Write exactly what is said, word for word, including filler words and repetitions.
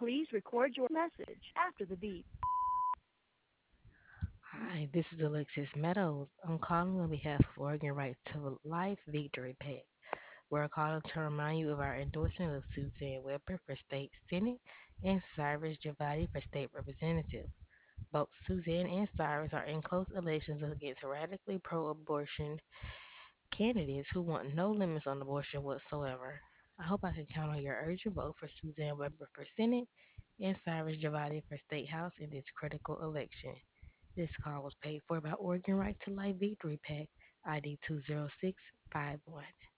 Please record your message after the beep. Hi, this is Alexis Meadows. I'm calling on behalf of Oregon Right to Life Victory PAC. We're calling to remind you of our endorsement of Suzanne Weber for state senate and Cyrus Javati for state representative. Both Suzanne and Cyrus are in close elections against radically pro-abortion candidates who want no limits on abortion whatsoever. I hope I can count on your urgent vote for Suzanne Weber for Senate and Cyrus Javati for State House in this critical election. This call was paid for by Oregon Right to Life Victory PAC, I D two zero six five one.